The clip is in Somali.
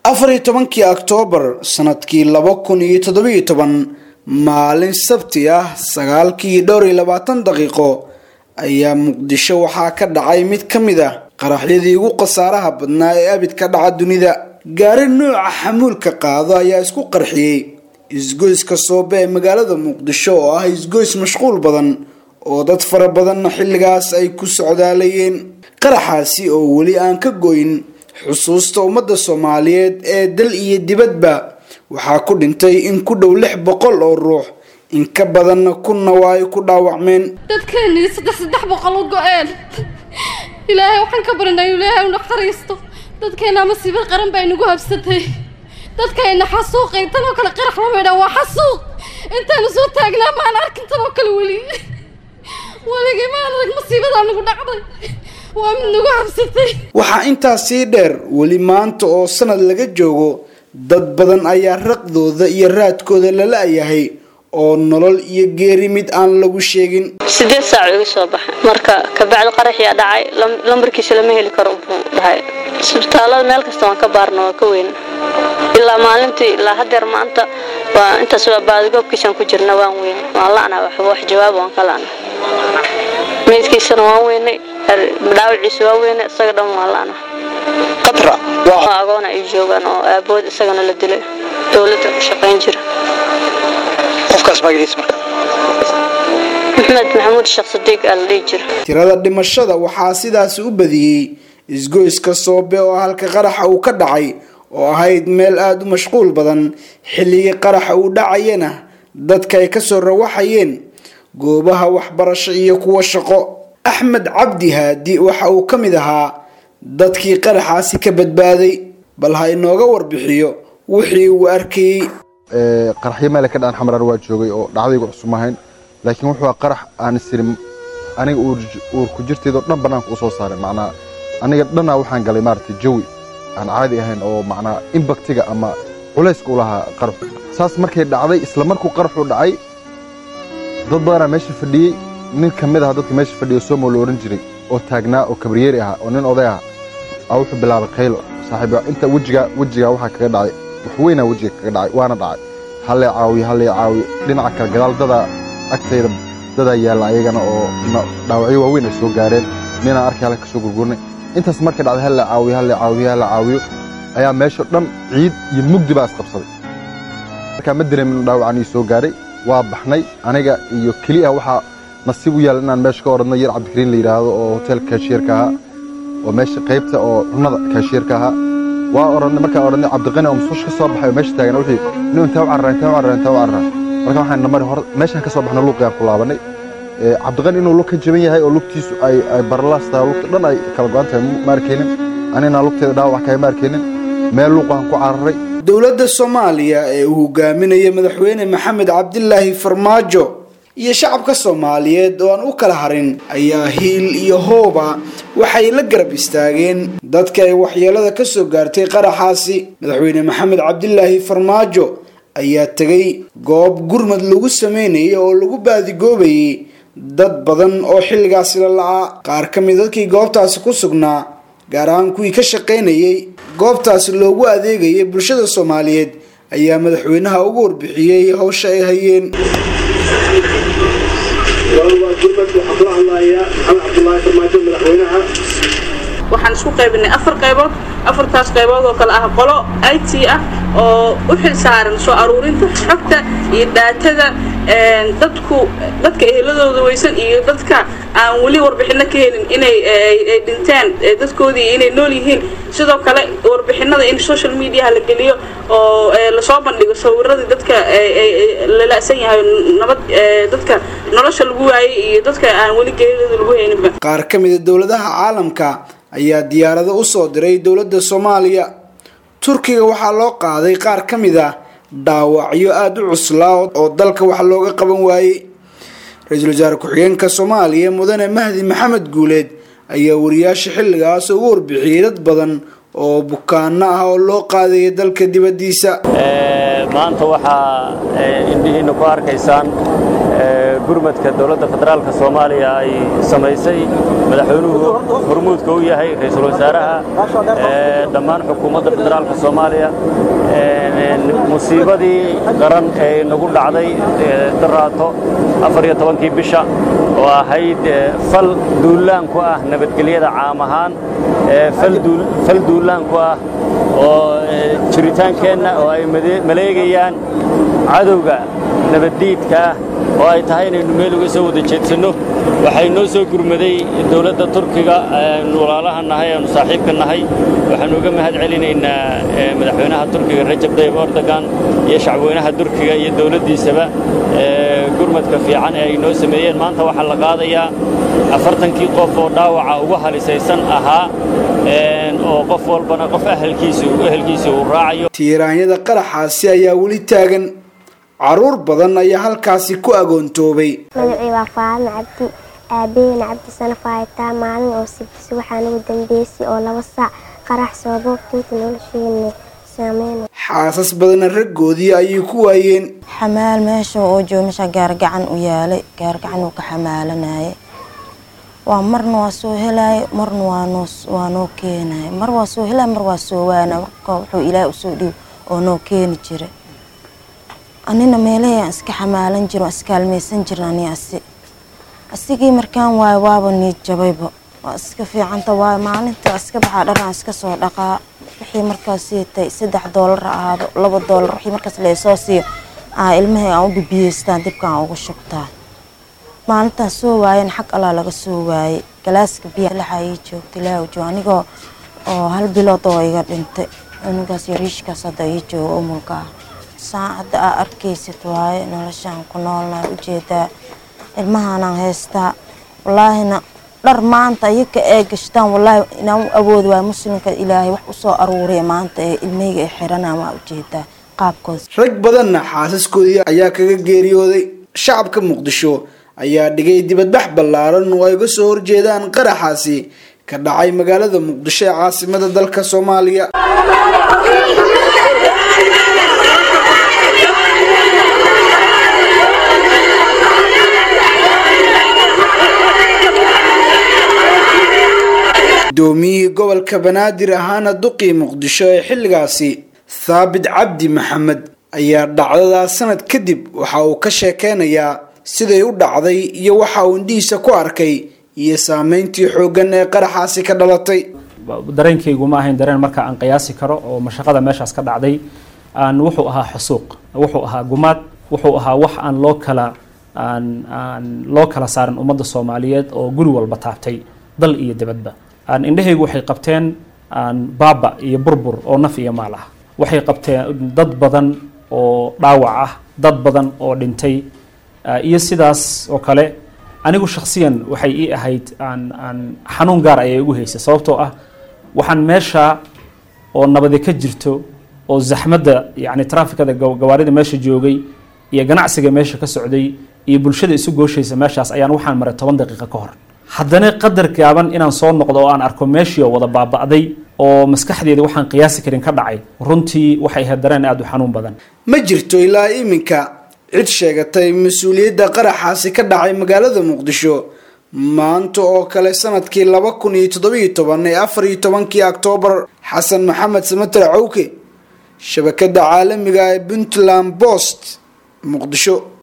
14 Oktoobar sanadkii 2017 maalin sabti ah 9:20 daqiiqo ayaa Muqdisho waxaa ka dhacay mid kamid ah qaraxyadii ugu qasaaraha badnaa ee abid ka dhaca dunida. Gaari nooca xamuulka qaado ayaa isku qarxiyay isgoyska Soobe ee magaalada Muqdisho oo ah isgoys mashquul badan oo dad fara badan xilligaas ay ku socdaalayeen. qaraxaasi oo wali aan ka goyn xusuusta ummadda Soomaaliyeed ee dal iyo dibadba waxaa ku dhintay in ku dhow 600 oo ruux in ka badan kunna way ku dhaawacmeen. dadkeenii 300 go'een ilaahay waxaan ka baranay ilaahay uu naxariisto dadkeena masiibo qaran bay nagu habsatay dadkeena xasuuqay tan oo kale qarax lama yidhaa waa xasuuq intaanu soo taagnaa maan arkin tan oo kale weli ma arag masiibada nagu dhacday waa mid nagu habsatay. waxaa intaas sii dheer weli maanta oo sanad laga joogo dad badan ayaa raqdooda iyo raadkooda la laayahay oo nolol iyo geeri mid aan lagu sheegin. 8 saac ugu soo baxay marka ka bacdi qarax yaa dhacay lambarkiisa lama heli karo buu dhahay isbitaalada meel kasta waan ka baarno ka weyn ilaa maalintii ilaa hadeer maanta waa intaas waa baadi goobkiisan ku jirna waan weyn wallaana wax jawaab waan kalaana meedkiisana waan weynay dhaawaciisa waa weynay isaga dhan wallaana qatra waa agoona ay joogan oo aabood isagana la dilay dawladda ku shaqeyn jira qofkaas magaciisa marka maxamuud Sheekh Sadiq al-Lijir. tirada dhimashada waxaa sidaas u badiyay isgoyska Soobe oo halka qaraxa uu ka dhacay oo ahayd meel aad u mashquul badan xilliga qaraxa uu dhacayna dadka ay ka soo rawaxayeen goobaha waxbarasho iyo kuwa shaqo. Axmed Cabdi Haadi waxa uu kamid ahaa dadkii qaraxaasi ka badbaaday bal ha inooga warbixiyo wixii uu arkay. qaraxyo meel ka dhan xamrar waa joogay oo dhacdaygu cusubmahayn laakiin wuxuu qarax aan sirin aniga uu ku jirteedo dhan banaanka u soo saaray macnaa aniga dhanna waxaan galay maartay jawi aan caadi ahayn oo macnaa impactiga ama culayska u lahaa qarax saas markay dhacday isla markuu qaraxu dhacay dad badan meesha fadhiyay nin kamid ah dadka meesha fadhiyo Soomaali loo oran jiray oo taagnaa oo kabriyeeri ah oo nin oday ah wuxuu bilaabay qaylo saaxiibo inta wajiga waxa kaga dhacay wax weyn wajiga kaga dhacay waana dhacay hal caawi dhinaca kale gadaal agteeda dada yaala ayagana oo dhaawacyo waaweyn soo gaareen nina arkay halka soo gurgurnay intaas markay dhacday hal caawiyo ayaa meesha dhan ciid iyo mugdi baa isqabsaday marka ma dareemin dhaawacani soo gaaray waa baxnay aniga iyo kaliya waxa nasiib u yaal inaan meesha ka oradno yar Cabdikariin la yiraahdo oo hotel cashier-ka ah oo meesha qaybta oo cunada cashier-ka ah waa oranay marka oranay Cabdiqani oo musush ka soo baxay meesha taagan wixii inuu inta u carraa marka waxaan namar hor meesha ka soo baxna luuqyaan ku laabanay Cabdiqani inuu luuq ka jaban yahay oo luuqtiisu ay barlaasta luuqta dhan ay kala go'antay markeenin anina luuqteeda dhaawac ka markeenin meel luuqan ku carray. dawladda Soomaaliya ee uu hogaaminayo madaxweyne Maxamed Cabdillaahi Farmaajo iyo shacabka Soomaaliyeed oo aan u kala harin ayaa hiil iyo hooba waxay la garab istaageen dadka ay waxyeelada ka soo gaartay qaraxaasi. madaxweyne Maxamed Cabdillaahi Farmaajo ayaa tagay goob gurmad lagu sameeyay oo lagu baadigoobayay dad badan oo xilligaas la laa qaar kamid dadkii goobtaas ku sugnaa gaar ahaan kuwii ka shaqeynayay goobtaas loogu adeegayay bulshada Soomaaliyeed ayaa madaxweynaha ugu warbixiyay hawsha ay hayeen. waxaan isku qaybinay 4 qaybood afartaas qaybood oo kala ah qolo IT ah oo u xil saaran soo aruurinta xogta iyo daatada dadka eheladooda weysan iyo dadka aan wali warbixino ka helin inay dhinteen dadkoodii inay nool yihiin sidoo kale warbixinada in social media la geliyo oo la soo bandhigo sawirada dadka la laasan yahay nabad dadka nolosha lagu waayay iyo dadka aan wali geeriyooda lagu haynin. qaar kamid ah dawladaha caalamka ayaa diyaarado u soo diray dawladda Soomaaliya. Turkiga waxaa loo qaaday qaar kamid ah dhaawacyo aad u cuslaa oo dalka wax looga qaban waayay. Ra'iisul Wasaare ku-xigeenka Soomaaliya Mudane Mahdi Maxamed Guuleed ayaa wariyaasha xilligaas ugu warbixiyay dad badan oo bukaanno ah oo loo qaaday dalka dibadiisa. maanta waxa indhihiina ku arkaysaan gurmadka dowladda federaalka Soomaaliya ay samaysay madaxweynuhu hormuudka u yahay ra'iisul wasaaraha dhammaan xukuumadda federaalka Soomaaliya musiibadii qaran ee nagu dhacday daraato 14 bisha oo ahayd fal duulaan ku ah nabadgelyada caam ahaan fal duulaan ku ah oo jiritaankeenna oo ay maleegayaan cadowga nabadiidka oo ay tahay inaynu meel uga soo wada jeedsano waxay noo soo gurmaday dowladda Turkiga walaalaha nahay oo saaxiibka nahay waxaan uga mahad celinaynaa madaxweynaha Turkiga Recep Tayyip Erdogan iyo shacabweynaha Turkiga iyo dowladdiisaba gurmadka fiican ee ay noo sameeyeen maanta waxa la qaadayaa 40 qof oo dhaawaca ugu halisaysan ahaa oo qof walbana qof ehelkiisu uu raacayo tiiraanyada qaraxaasi ayaa wali taagan caruur badan ayaa halkaasi ku agoontoobay magacii waa Faadma Cabdi aabeen Cabdi Sanafayta maalin oo sibtis waxaan ugu dambeysay oo 2 saac qarax soo boobtay nolosheena saameyn xaasas badan ragoodii ayay ku waayeen xamaal meesha oo joomisha gaargacan u yaalay gaargacan uu ka xamaalanay waa marna waa soo helay marna waa noo keenay mar waa soo helay mar waa soo waana wuxuu Ilaahay u soo dhiib oo noo keeni jiray anina meelaha iska xamaalan jiro iska almeysan jirnaan asigii markaan waaba niid jabayba waa iska fiicanta waa maalinta iska baxa dharaan iska soo dhaqaa wixii markaas siitay $3 ahaado $2 wixii markaas la soo siiyo ilmaha aan u bibiyeystaan dibkaan ugu shubtaa maalinta soo waayeen xaq alla laga soo waayay galaaska biyo la xayay joogtay laaw anigoo oo 1 bilood oo iga dhintay anigaas yariishkaas hadda ii joogo umulka saacada arkaysid waaye noloshaan ku noolnahay u jeedaa ilmahaanaan haystaa wallaahina dhar maanta iyaga ee gashtaan wallaahi inaan u awood waa muslimka Ilaahay wax u soo aruuriya maanta ee ilmeyga ay xiranaan waa u jeedaa qaabkood rag badanna xaasaskoodii ayaa kaga geeriyooday shacabka Muqdisho ayaa dhigay dibadbax ballaaran oo ay uga soo horjeedaan qaraxaasi ka dhacay magaalada Muqdisho ee caasimadda dalka Soomaaliya دومي قبل كبنادر هانا دقي مقدشو حلقاسي ثابت عبدي محمد ايا دعدا سنة كدب وحاو كشاكين ايا سيدي ودعدي ايا وحاو انديسا كو اركي ايا سامينتي حوغان قرحاسي كدلطي dareenkaygu ma ahayn dareen marka aan qiyaasi karo oo mashaqada meeshaas ka dhacday aan wuxuu ahaa xusuuq wuxuu ahaa gumaad wuxuu ahaa wax aan loo kala saarin ummadda Soomaaliyeed oo guri walba taabtay dal iyo dibadba indhahaygu waxay qabteen baaba iyo burbur oo naf iyo maal ah waxay qabteen dad badan oo dhaawac ah dad badan oo dhintay iyo sidaas oo kale anigu shakhsiyan waxay ii ahayd xanuun gaar ah ay ugu haysay sababtoo ah waxaan meesha oo nabad ka jirto oo zaxmadda yani traafikada gawaarida meesha joogay iyo ganacsiga meesha ka socday iyo bulshada isu gooshaysa meeshaas ayaan waxaan maray 10 daqiiqo ka hor haddana qadar gaaban inaan soo noqdo oo aan arko meeshii oo wada baaba'day oo maskaxdeeda waxaan qiyaasi karin ka dhacay runtii waxay ahayd dareen aad u xanuun badan ma jirto ilaa iminka cid sheegatay mas'uuliyadda qaraxaasi ka dhacay magaalada Muqdisho maanta oo kale sanadkii 2017 ee 14 Oktoobar Xasan Maxamed Samatar Cawke shabakada caalamiga ee Puntland Post Muqdisho.